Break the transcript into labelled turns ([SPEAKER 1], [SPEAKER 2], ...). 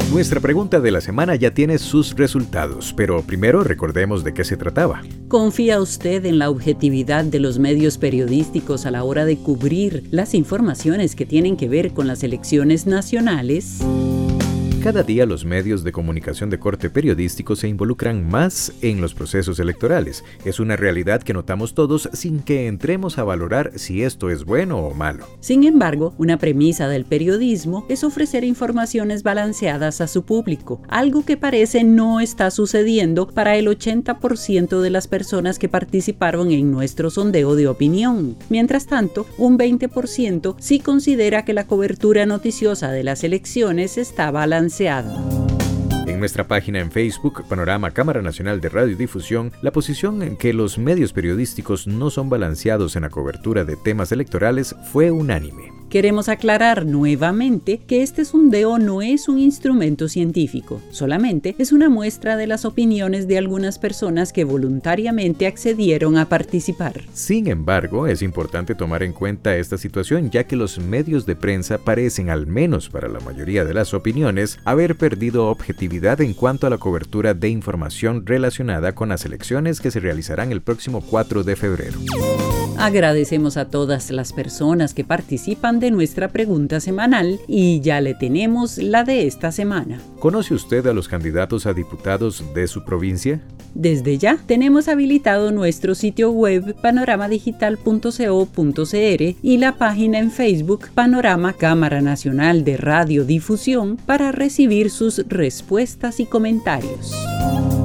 [SPEAKER 1] Nuestra pregunta de la semana ya tiene sus resultados, pero primero recordemos de qué se trataba.
[SPEAKER 2] ¿Confía usted en la objetividad de los medios periodísticos a la hora de cubrir las informaciones que tienen que ver con las elecciones nacionales?
[SPEAKER 1] Cada día los medios de comunicación de corte periodístico se involucran más en los procesos electorales. Es una realidad que notamos todos sin que entremos a valorar si esto es bueno o malo.
[SPEAKER 2] Sin embargo, una premisa del periodismo es ofrecer informaciones balanceadas a su público, algo que parece no está sucediendo para el 80% de las personas que participaron en nuestro sondeo de opinión. Mientras tanto, un 20% sí considera que la cobertura noticiosa de las elecciones está balanceada.
[SPEAKER 1] En nuestra página en Facebook, Panorama Cámara Nacional de Radiodifusión, la posición en que los medios periodísticos no son balanceados en la cobertura de temas electorales fue unánime.
[SPEAKER 2] Queremos aclarar nuevamente que este sondeo no es un instrumento científico, solamente es una muestra de las opiniones de algunas personas que voluntariamente accedieron a participar.
[SPEAKER 1] Sin embargo, es importante tomar en cuenta esta situación, ya que los medios de prensa parecen, al menos para la mayoría de las opiniones, haber perdido objetividad en cuanto a la cobertura de información relacionada con las elecciones que se realizarán el próximo 4 de febrero.
[SPEAKER 2] Agradecemos a todas las personas que participan de nuestra pregunta semanal y ya le tenemos la de esta semana.
[SPEAKER 1] ¿Conoce usted a los candidatos a diputados de su provincia?
[SPEAKER 2] Desde ya tenemos habilitado nuestro sitio web panoramadigital.co.cr y la página en Facebook Panorama Cámara Nacional de Radiodifusión para recibir sus respuestas y comentarios.